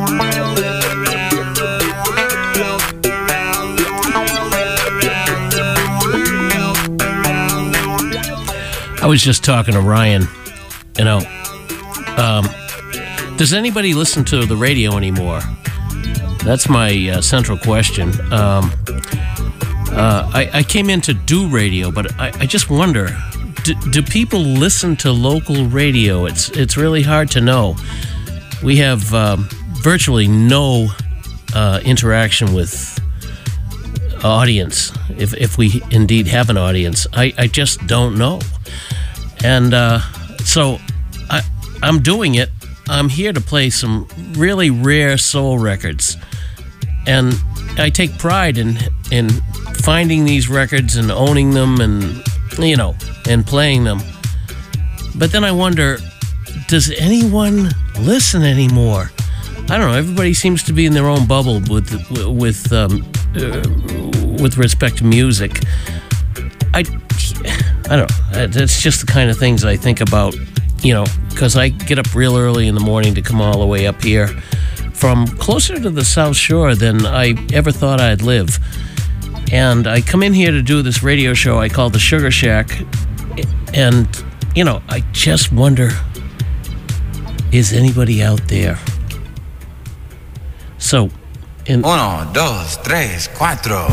I was just talking to Ryan, does anybody listen to the radio anymore? That's my central question. I came in to do radio, but I just wonder, do people listen to local radio? It's really hard to know. We have virtually no interaction with audience, if we indeed have an audience. I just don't know. And so I'm doing it. I'm here to play some really rare soul records. And I take pride in finding these records and owning them and, and playing them. But then I wonder, does anyone listen anymore? I don't know. Everybody seems to be in their own bubble with respect to music. I don't know. That's just the kind of things I think about, because I get up real early in the morning to come all the way up here from closer to the South Shore than I ever thought I'd live. And I come in here to do this radio show I call the Sugar Shack. And, I just wonder, is anybody out there? So, Uno, dos, tres, cuatro.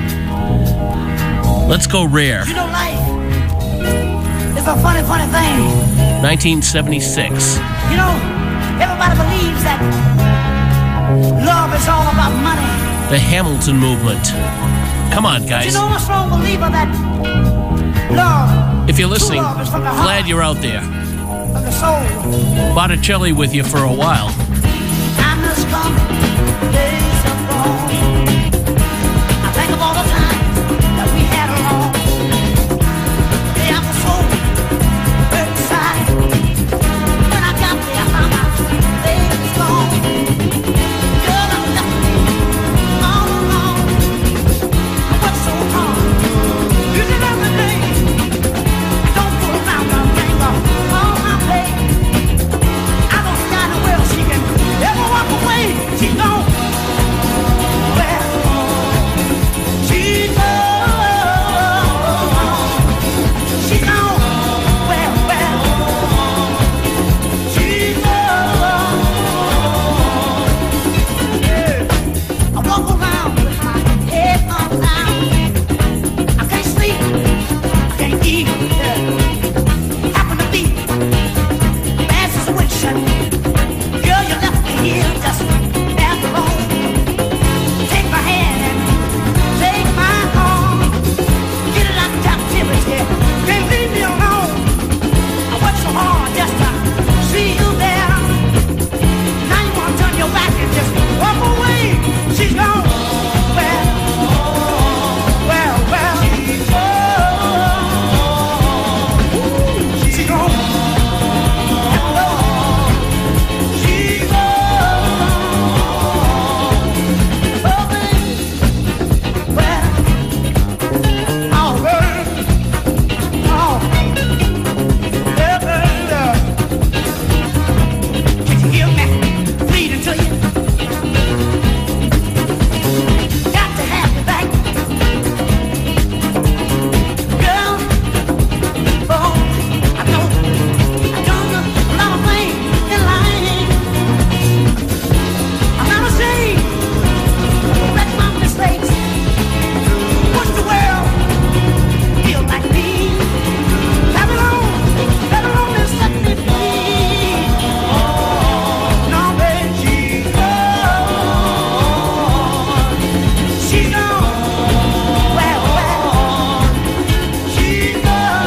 Let's go rare. Life is a funny, funny thing. 1976. Everybody believes that love is all about money. The Hamilton movement. Come on, guys. I'm a strong believer that love. If you're listening, love is from the heart, glad you're out there. from the soul. Botticelli with you for a while. Time has come, days have gone. I think of all the times that we had along. Yeah, I was so very excited. When I got there, I found out they was gone. Girl, I left me all alone. I worked so hard, you did everything. Don't fool around, don't bring up all my pay. I don't see nowhere she can ever walk away. She's gone. Well, she's gone. She's gone. Well, she's gone. Yeah. I walk around with my head on down. I can't sleep. I can't eat. Yeah. Happen to be bad situation. Girl, you left me here just after all. Take my hand and take my arm. Get it out of captivity. Can't leave me alone. I worked so hard just to see you there. Now you wanna turn your back and just walk away. She's gone. Well, she's gone. She's gone. Hello. She's gone. Oh, baby. Well, oh, girl. Oh, yeah, girl. Can you hear me pleading to you? Got to have you back, girl. Oh, I know a lot of things in life. I'm not ashamed to correct my mistakes. What's the world feel like me? Have it on and set me free. No, baby, she's gone. She's gone. Well, she's gone.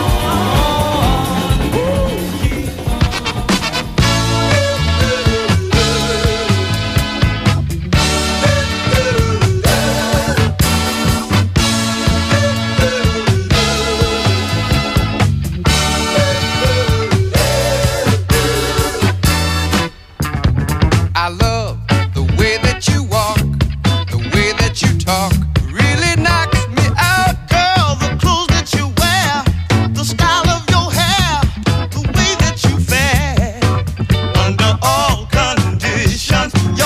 I love the way that you walk, the way that you talk. Really knocks me out, girl. The clothes that you wear, the style of your hair, the way that you fare. Under all conditions,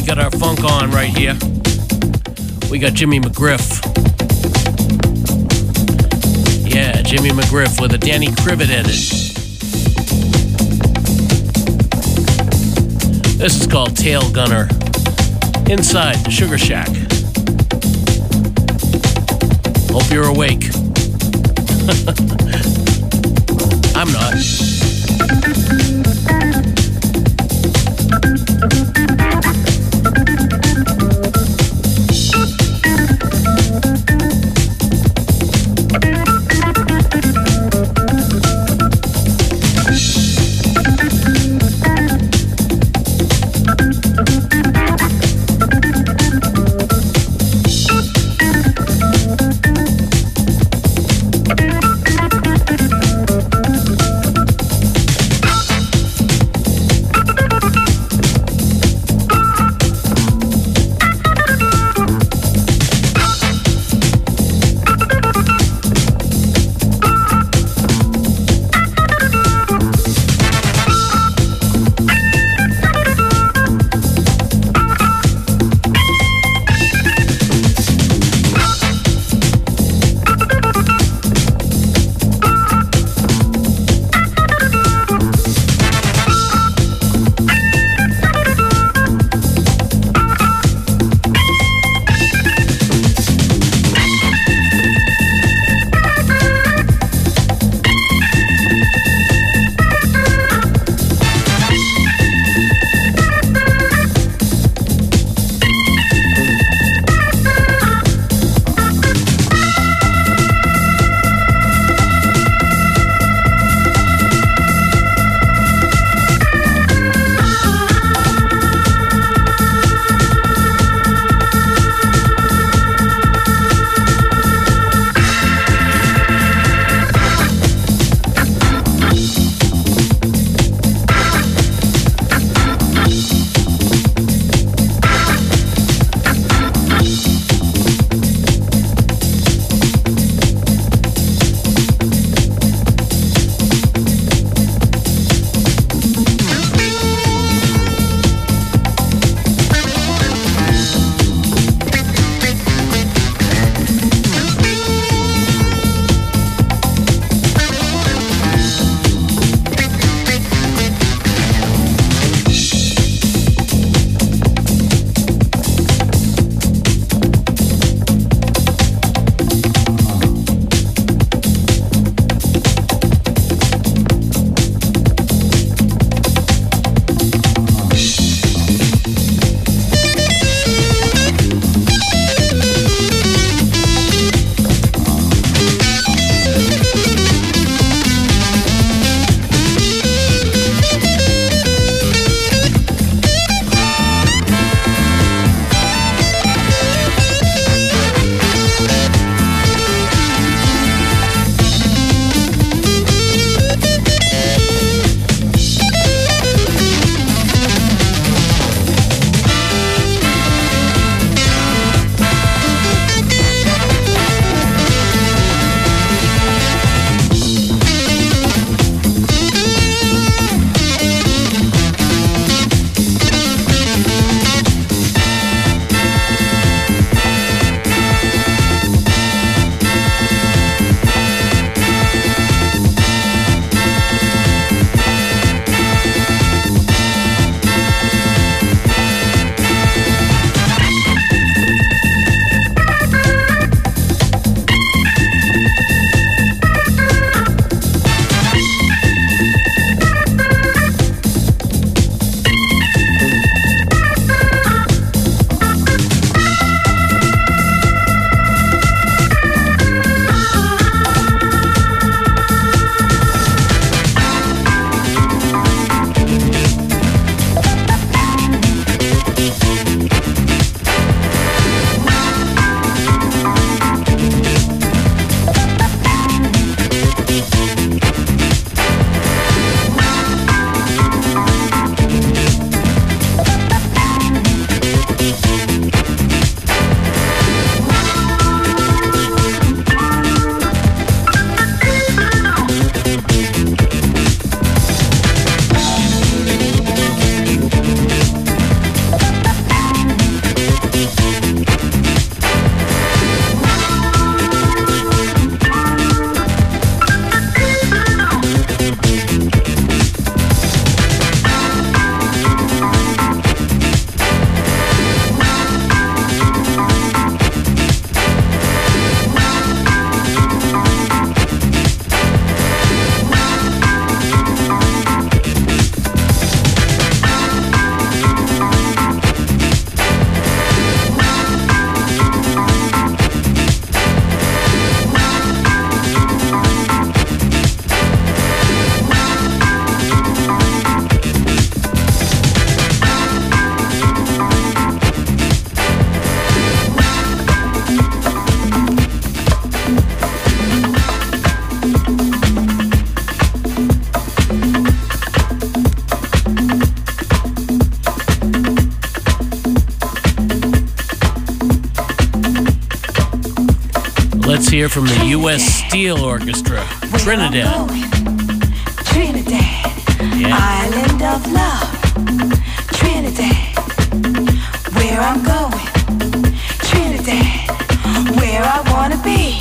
got our funk on right here. We got Jimmy McGriff. Yeah, Jimmy McGriff with a Danny Krivit edit. This is called Tail Gunner. Inside the Sugar Shack. Hope you're awake. I'm not. Let's hear from the U.S. Steel Orchestra, Trinidad. Trinidad, Yeah. island of love. Trinidad, where I'm going. Trinidad, where I wanna be.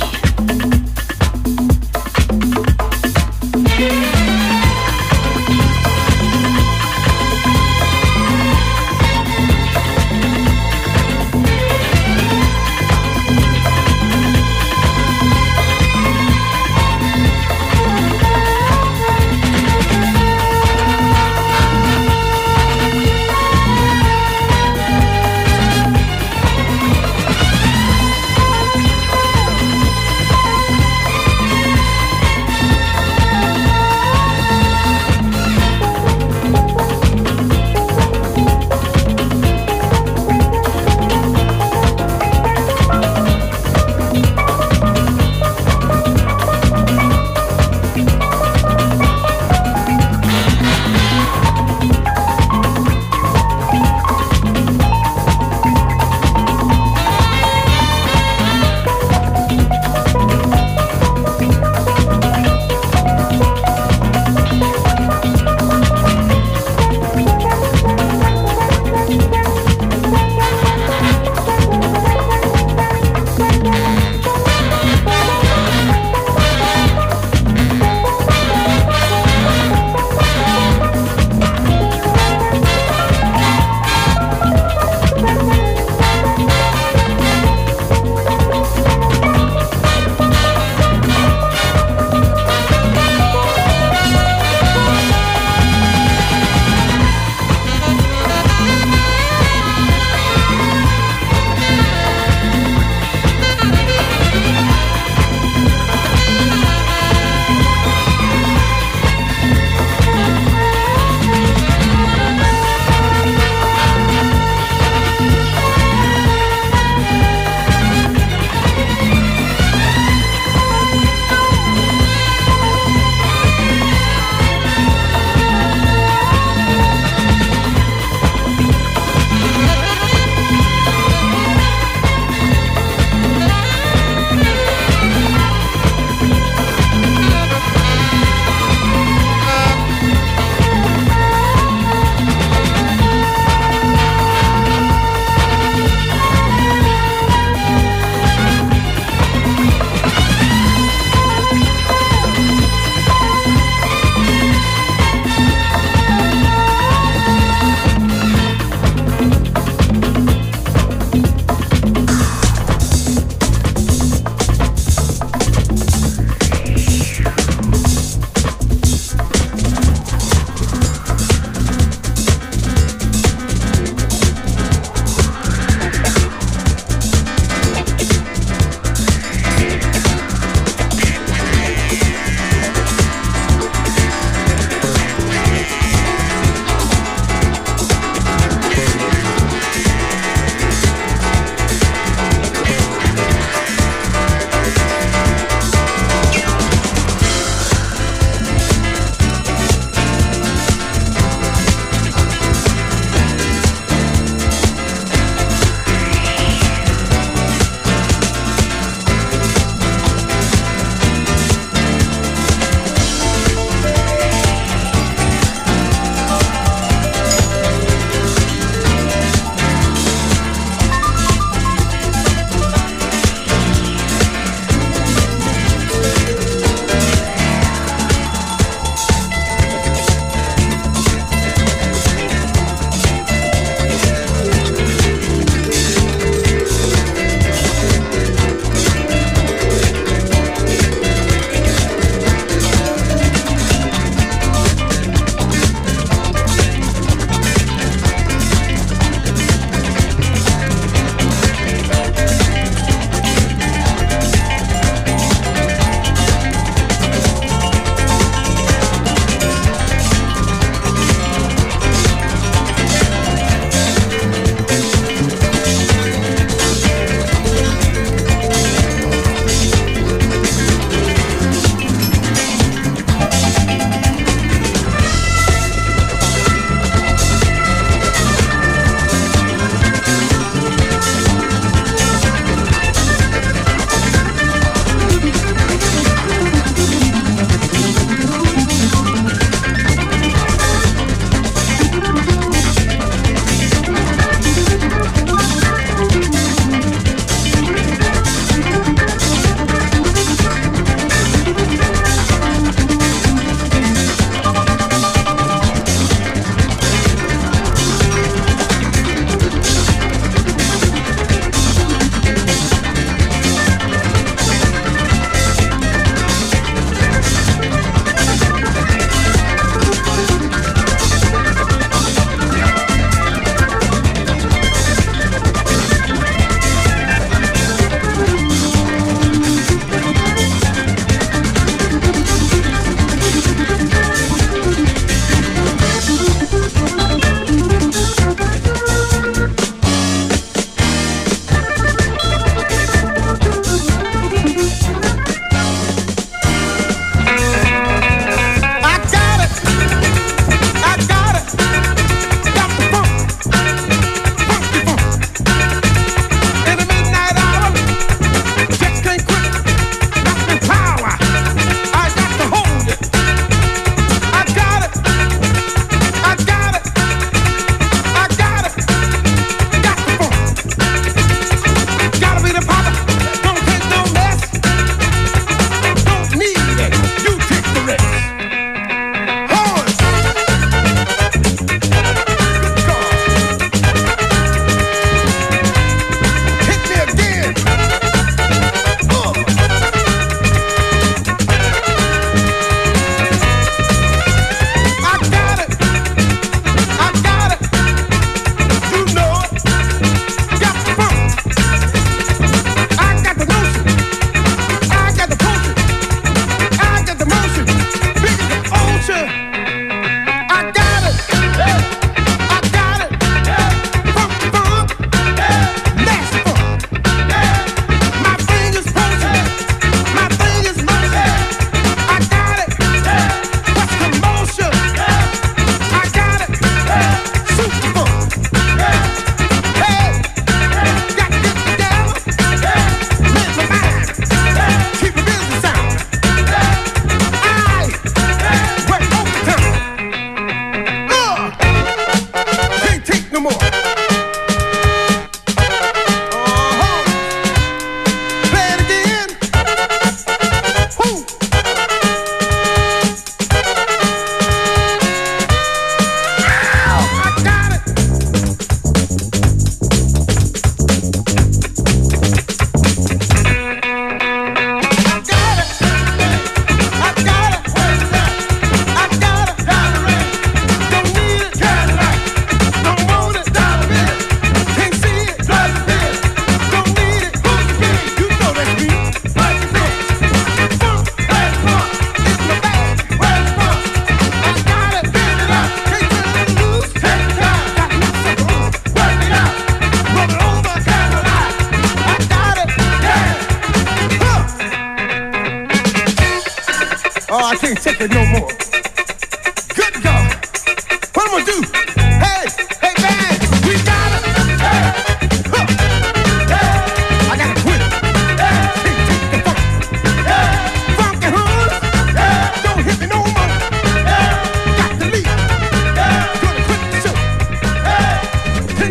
Oh, I can't take it no more. Good God. What I'm gonna do? Hey, man, we got it. Hey, huh. Hey, I gotta quit it. Hey, take the funk. Hey, funky horns. Hey, don't hit me no more. Hey, got to leave. Hey, gonna quit the show. Hey,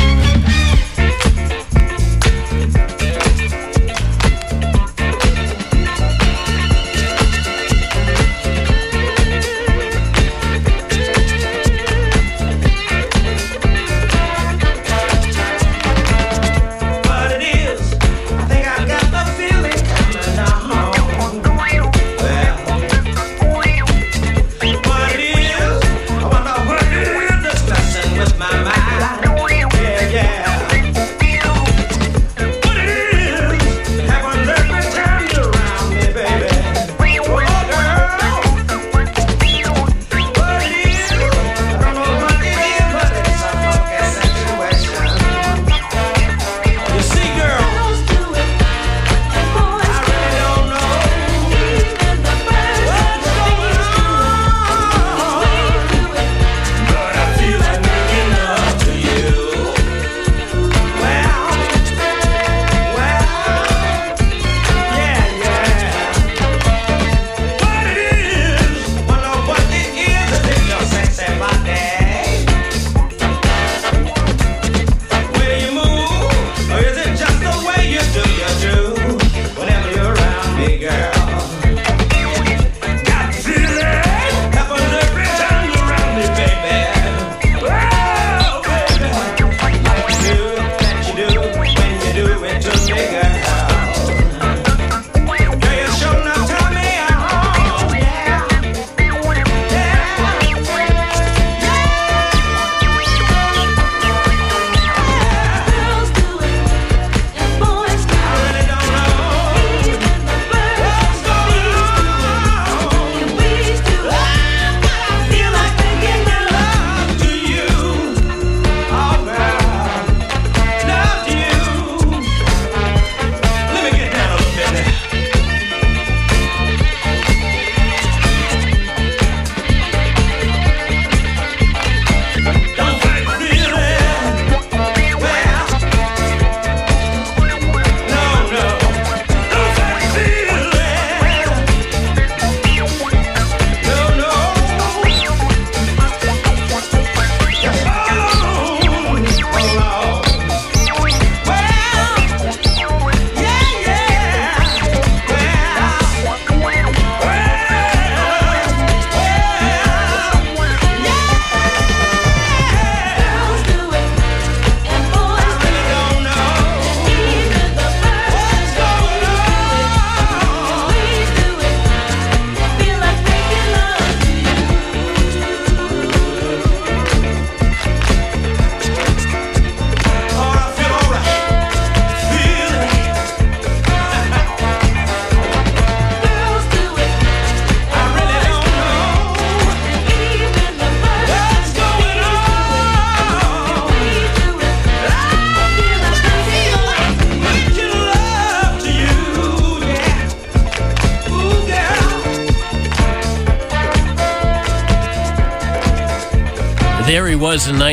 There he was in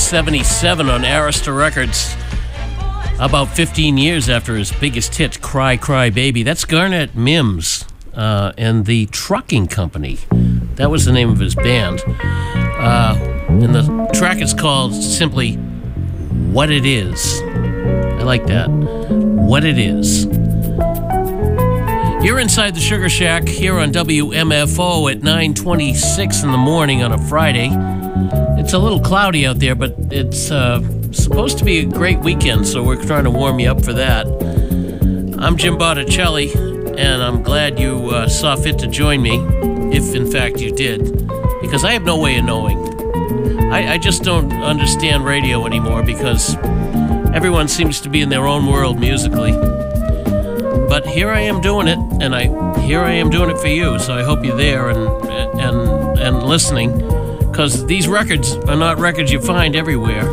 1977 on Arista Records, about 15 years after his biggest hit, Cry Cry Baby. That's Garnett Mims and the Trucking Company. That was the name of his band. And the track is called simply What It Is. I like that. What It Is. You're inside the Sugar Shack here on WMFO at 9:26 in the morning on a Friday. It's a little cloudy out there, but it's supposed to be a great weekend, so we're trying to warm you up for that. I'm Jim Botticelli, and I'm glad you saw fit to join me, if in fact you did, because I have no way of knowing. I just don't understand radio anymore because everyone seems to be in their own world musically. But here I am doing it, and here I am doing it for you, so I hope you're there and listening. Because these records are not records you find everywhere.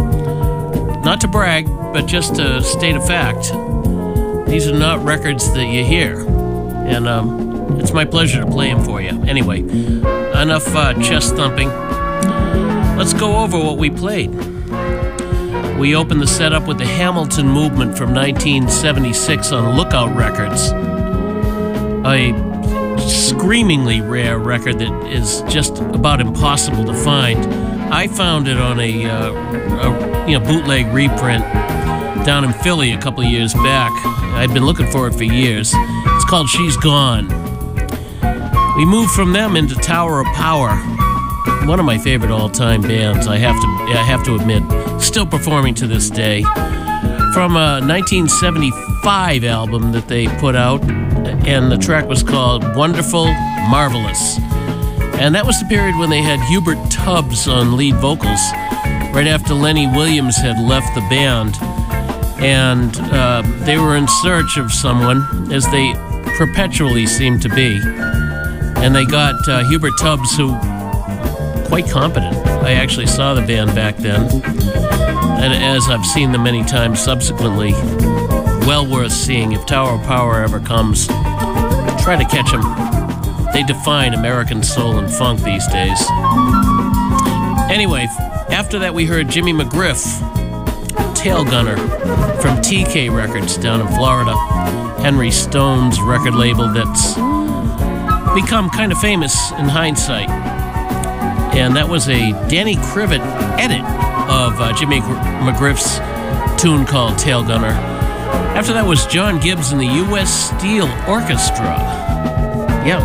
Not to brag, but just to state a fact. These are not records that you hear. And It's my pleasure to play them for you. Anyway, enough chest thumping. Let's go over what we played. We opened the setup with the Hamilton Movement from 1976 on Lookout Records. A screamingly rare record that is just about impossible to find. I found it on a bootleg reprint down in Philly a couple of years back. I'd been looking for it for years. It's called She's Gone. We moved from them into Tower of Power, one of my favorite all-time bands, I have to admit, still performing to this day. From a 1975 album that they put out, and the track was called Wonderful, Marvelous. And that was the period when they had Hubert Tubbs on lead vocals, right after Lenny Williams had left the band. And they were in search of someone, as they perpetually seem to be. And they got Hubert Tubbs, who, quite competent. I actually saw the band back then. And as I've seen them many times subsequently, well worth seeing. If Tower of Power ever comes, try to catch them. They define American soul and funk these days. Anyway, after that we heard Jimmy McGriff, Tail Gunner, from TK Records down in Florida. Henry Stone's record label that's become kind of famous in hindsight. And that was a Danny Krivit edit of Jimmy McGriff's tune called Tail Gunner. After that was John Gibbs and the U.S. Steel Orchestra. Yeah.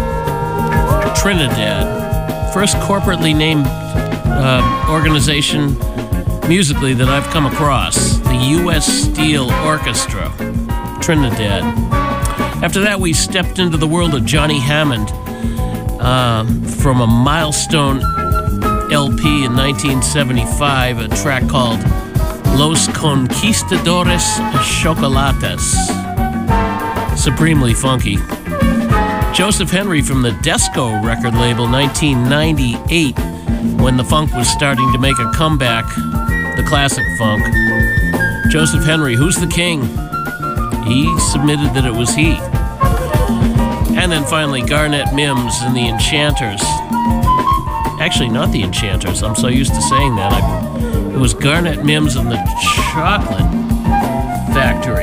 Trinidad. First corporately named organization musically that I've come across. The U.S. Steel Orchestra. Trinidad. After that, we stepped into the world of Johnny Hammond from a Milestone LP in 1975, a track called Los Conquistadores Chocolates. Supremely funky. Joseph Henry from the Desco record label, 1998, when the funk was starting to make a comeback, the classic funk. Joseph Henry, who's the king? He submitted that it was he. And then finally, Garnett Mims and the Enchanters. Actually, not the Enchanters. I'm so used to saying that. It was Garnett Mims and the Chocolate Factory.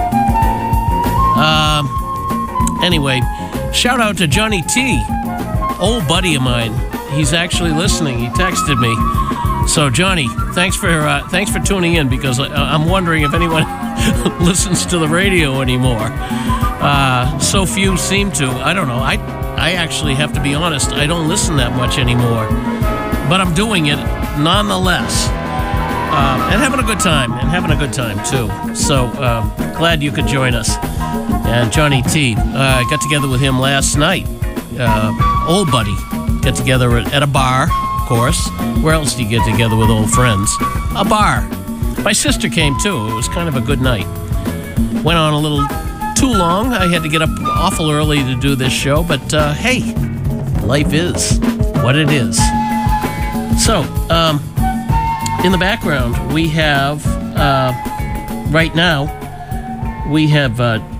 Anyway, shout out to Johnny T, old buddy of mine. He's actually listening. He texted me. So Johnny, thanks for tuning in, because I'm wondering if anyone listens to the radio anymore. So few seem to. I don't know. I actually have to be honest. I don't listen that much anymore, but I'm doing it nonetheless, and having a good time too. So glad you could join us. And Johnny T, I got together with him last night. Old buddy, get together at a bar. Of course, where else do you get together with old friends? A bar. My sister came too. It was kind of a good night. Went on a little too long. I had to get up awful early to do this show, but hey, life is what it is. So, in the background, we have, right now, we have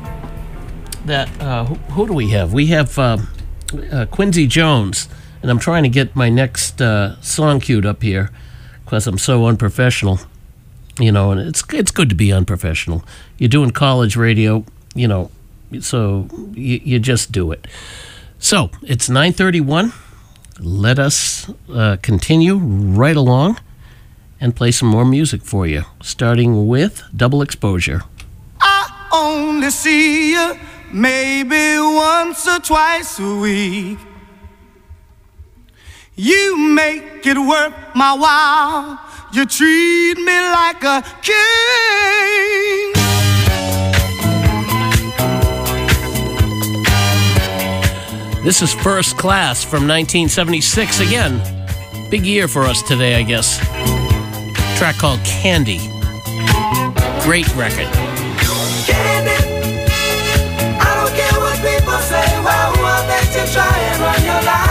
who do we have? We have Quincy Jones. And I'm trying to get my next song queued up here because I'm so unprofessional, and it's good to be unprofessional. You're doing college radio, so you just do it. So it's 9:31. Let us continue right along and play some more music for you, starting with Double Exposure. I only see you maybe once or twice a week. You make it worth my while. You treat me like a king. This is First Class from 1976 again. Big year for us today, I guess. Track called Candy. Great record. Candy, I don't care what people say. Well, what makes you try and run your life?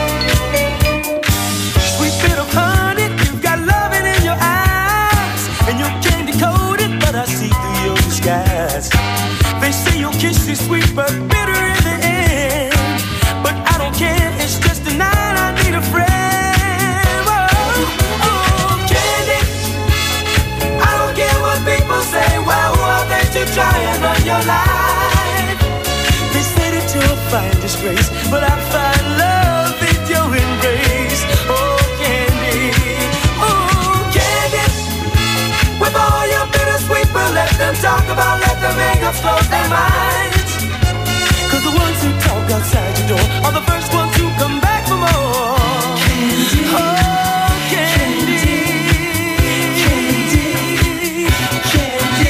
Sweet bit of honey, you've got loving in your eyes, and your life. They say that you'll find disgrace, but I find love in your embrace. Oh, candy, with all your bittersweet, but let them talk about, let them make us close their minds. Cause the ones who talk outside your door are the first ones who come back for more. Candy, oh, candy, candy, candy.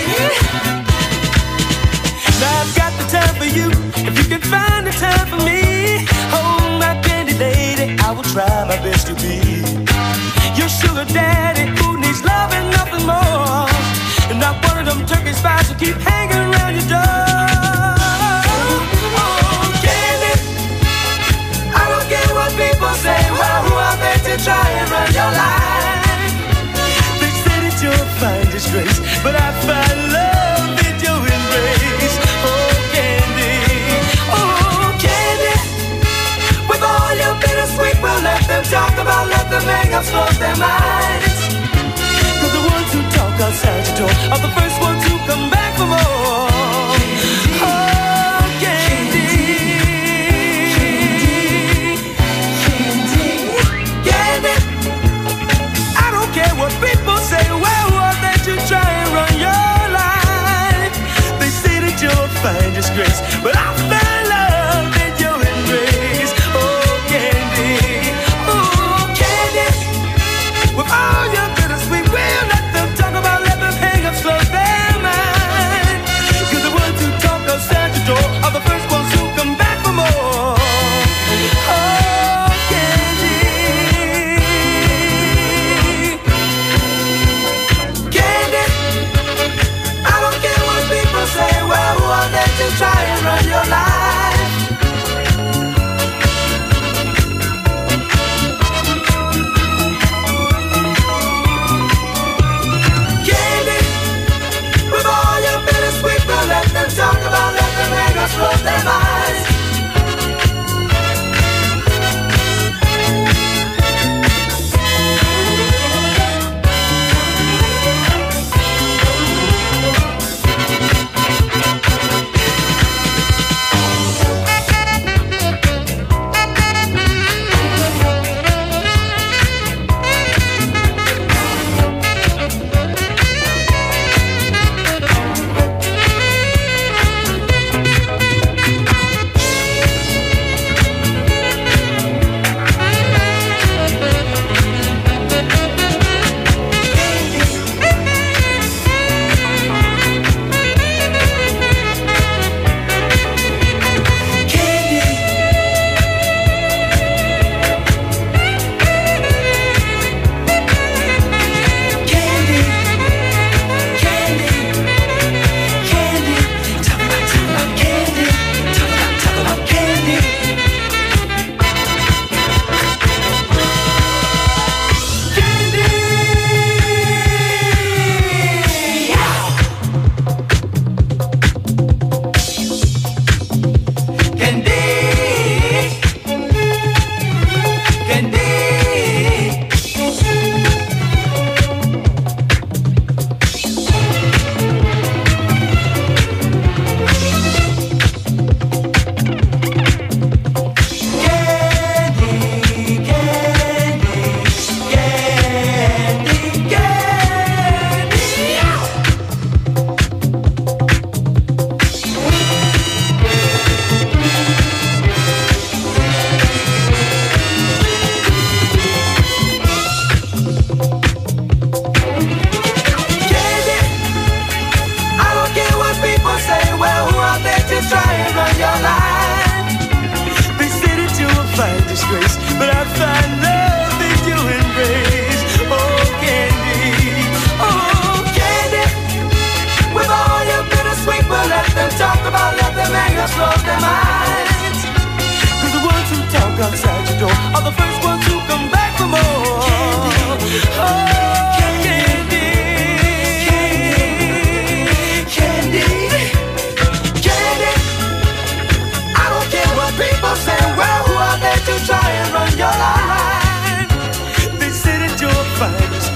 Now I've got the time for you, if you can find the time for me. Oh, my candy lady, I will try my best to be your sugar daddy who needs love and nothing more. And not one of them turkey spies who keep hanging around your door. Oh, candy, I don't care what people say. Well, who are they to try and run your life? They say that you'll find disgrace, but I find love in your embrace. Oh, candy, with all your bittersweet, well, let them talk about, let them make us close their minds. Cause the ones who talk outside your door are the first ones who come back for more. Oh, candy, candy, candy. I don't care what people say. Well, what they to try and run your life. They say that you'll find disgrace, but I find love in your embrace. Oh, candy, with all your bittersweet, we'll let them talk about, let them hang up, close their mind. Cause the ones who talk outside your door are the first ones who come back for more. Oh, candy, candy. I don't care what people say. Well, who are they to try and run your life? Let them talk about, let them make us close their minds.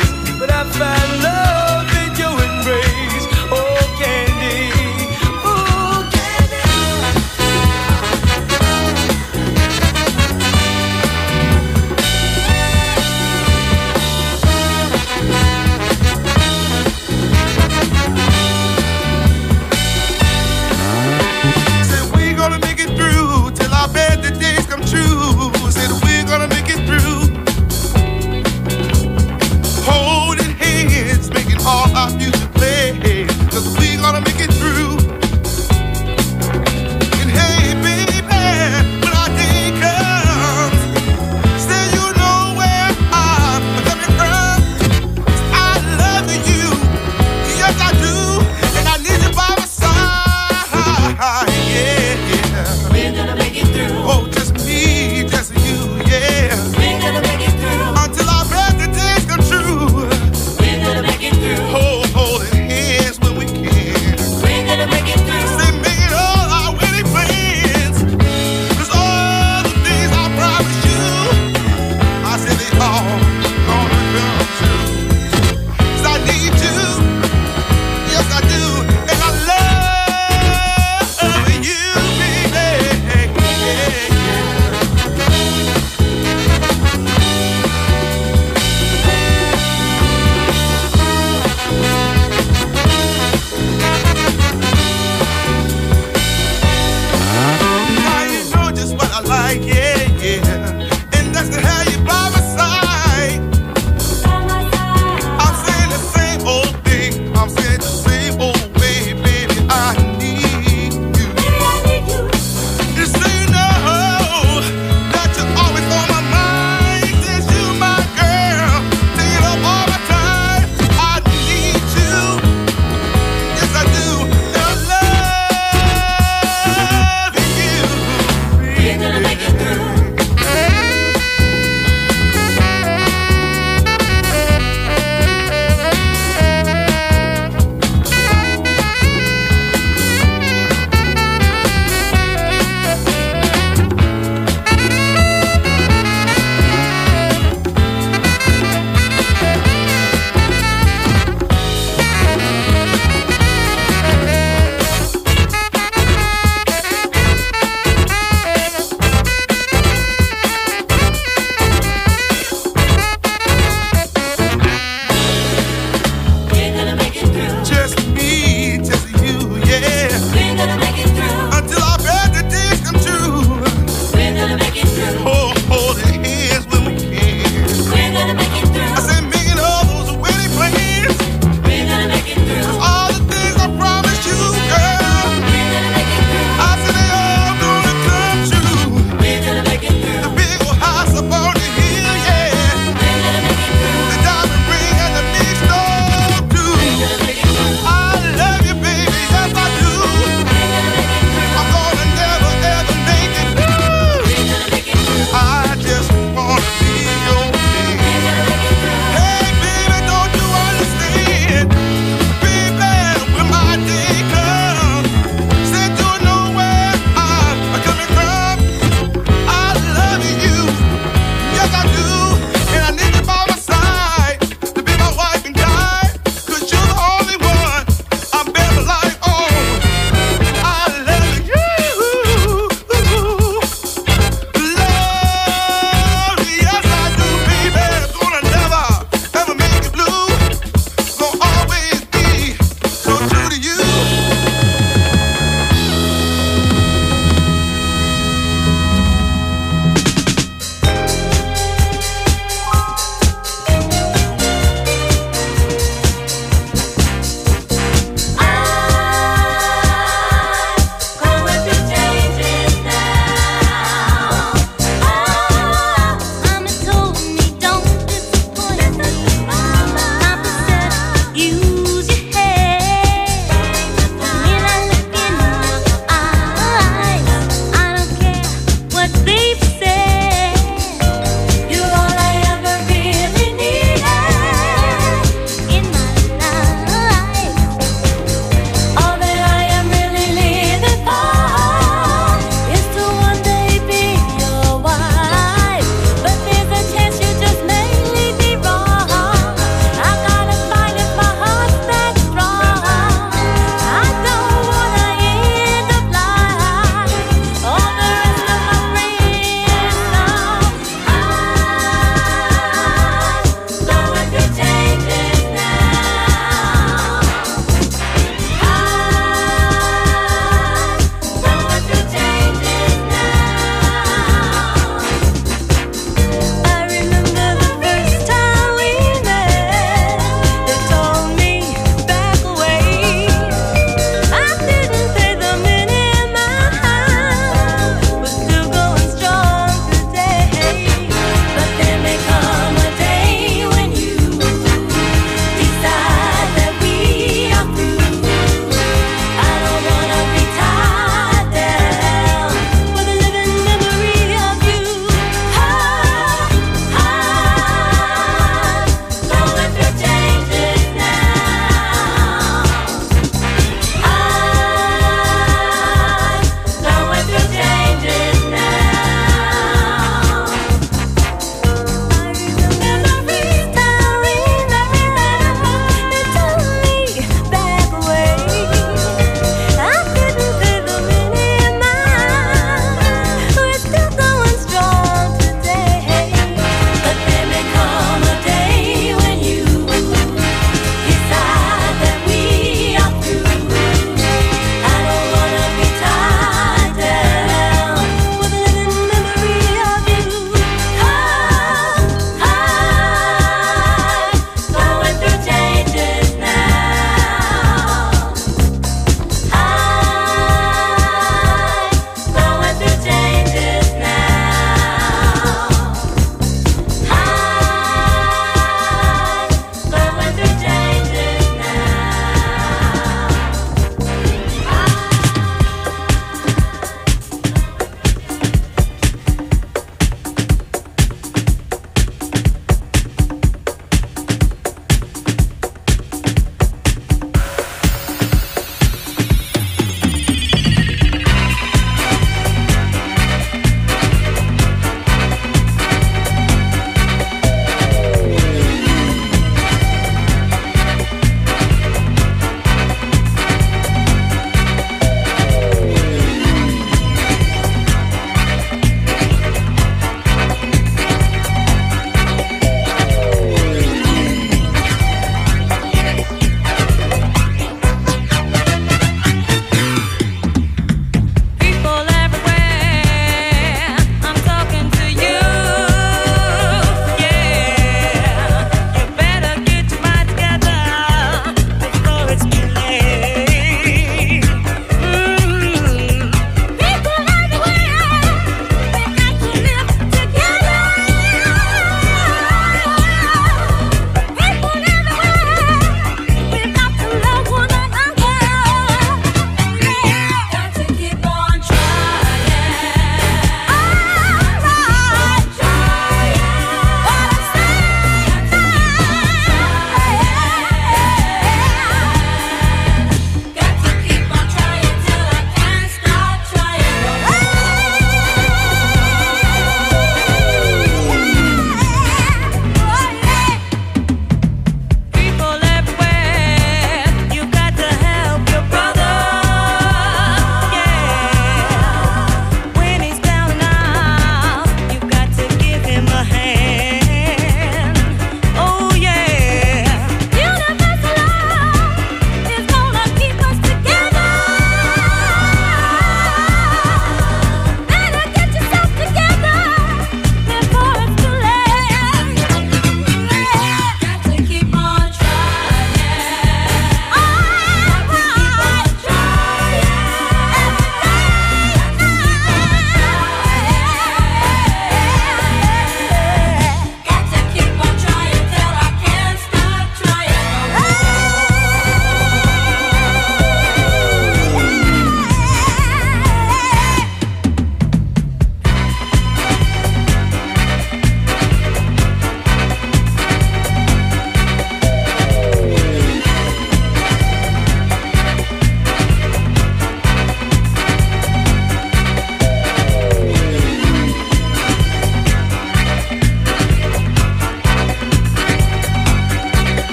find love in your embrace. Oh, candy, ooh,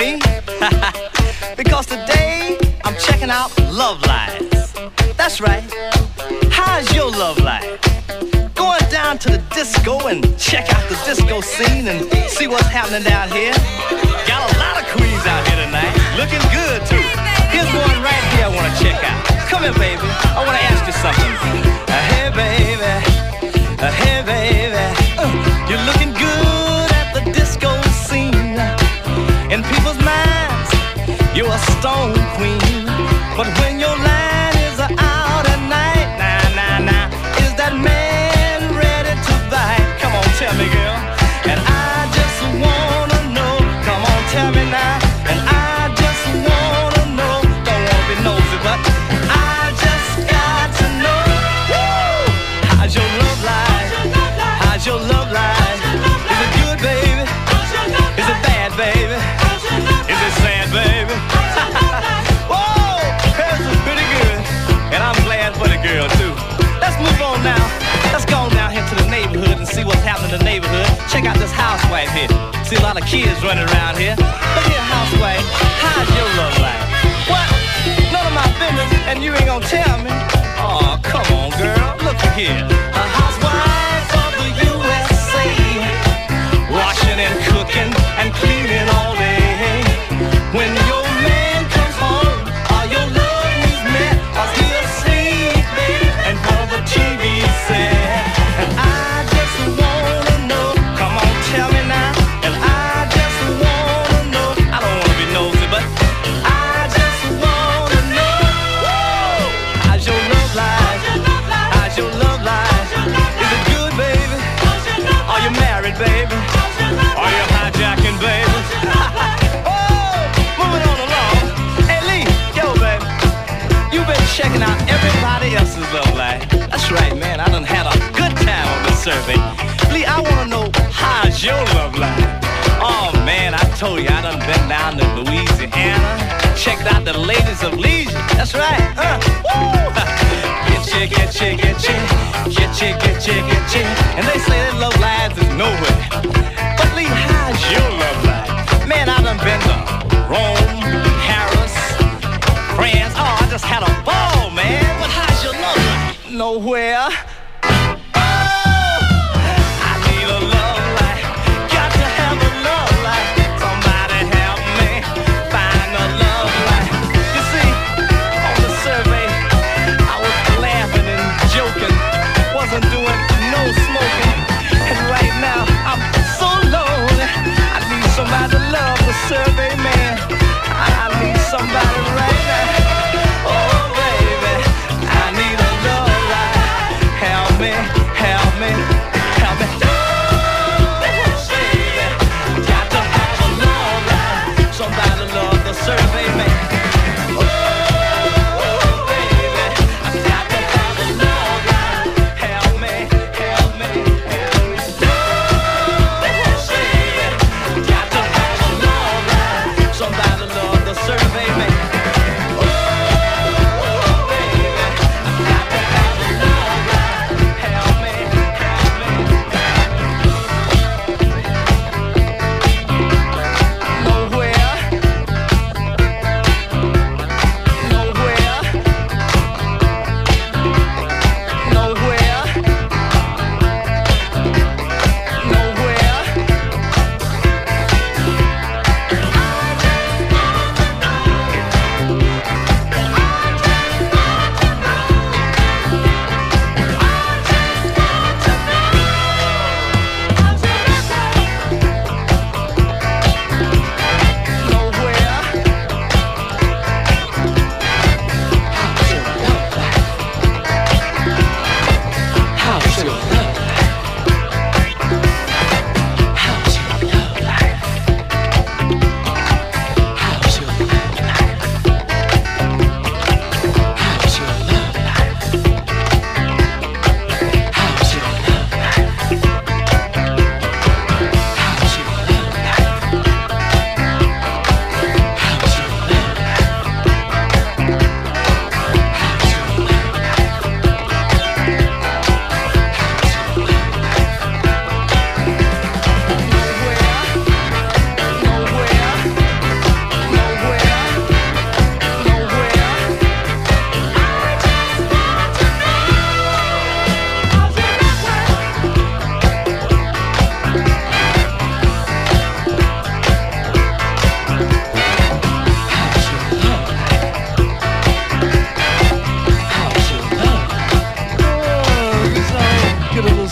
me? Because today I'm checking out love lives. That's right. How's your love life? Going down to the disco and check out the disco scene and see what's happening down here. Got a lot of queens out here tonight, looking good too. Here's one right here I want to check out. Come here, baby. I want to ask you something. Hey, baby. Hey, baby. You're looking good at the disco scene. In people's minds, you're a stone queen. But when your line is out at night, is that man ready to bite? Come on, tell me, girl. And I just wanna know. Come on, tell me now. And I just wanna know. Don't wanna be nosy, but I just got to know. Woo! How's your love life? How's your love life? Is it good, baby? Is it bad, baby? Is it sad, baby? Whoa! This is pretty good. And I'm glad for the girl, too. Let's move on now. Let's go on down here to the neighborhood and see what's happening in the neighborhood. Check out this housewife here. See a lot of kids running around here. Look here, housewife. How's your love life? What? None of my business, and you ain't gonna tell me? Oh, come on, girl. Look here. A housewife of the USA. Washing and cooking and cleaning all day. When your man comes home, all your love needs met. Cause he'll sleep, baby, and for the TV set. And I just wanna know. Come on, tell me now. And I just wanna know. I don't wanna be nosy, but I just wanna know. Woo! How's your love life? How's your love life? Is it good, baby? Are you married, baby? Are you hijacking, baby? Oh, moving on along. Hey, Lee, yo, baby. You've been checking out everybody else's love life. That's right, man. I done had a good time on this survey. Lee, I wanna know, how's your love life? Oh, man, I told you, I done been down to Louisiana. Checked out the ladies of leisure. That's right. Woo! Get you. And they say that love lives is nowhere. But Lee, how's your love life? Man, I done been to Rome, Paris, France. Oh, I just had a ball, man. But how's your love life? Nowhere. I need a love life. Got to have a love life. Somebody help me find a love life. You see, on the survey, I was laughing and joking. Wasn't doing no smoking. And right now, I'm so lonely. I need somebody to love the survey, man. I need somebody right now. Oh, baby, I need a love life. Help me, help me, help me. Oh, baby, got to have a love life. Somebody to love the survey, man.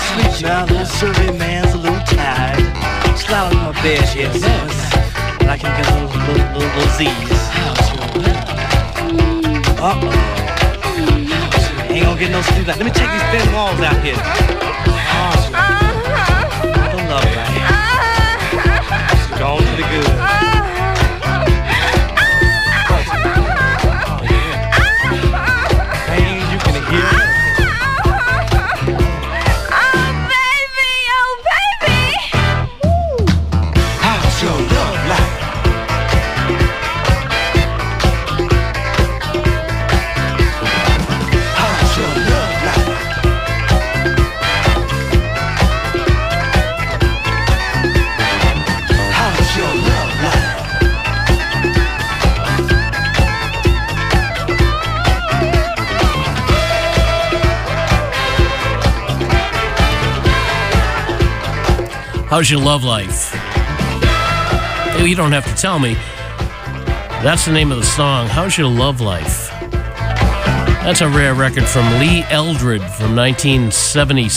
sleep now. Little survey man's a little tired. Slide on my bed here, and I can get a little Z's. Uh-oh. Ain't gonna get no sleep. Let me check these thin walls out here. Don't love right here. Gone to the good. Things you can hear. How's your love life? How's your love life? How's your love life? How's your love life? You don't have to tell me. That's the name of the song. How's your love life? That's a rare record from Lee Eldred from 1976.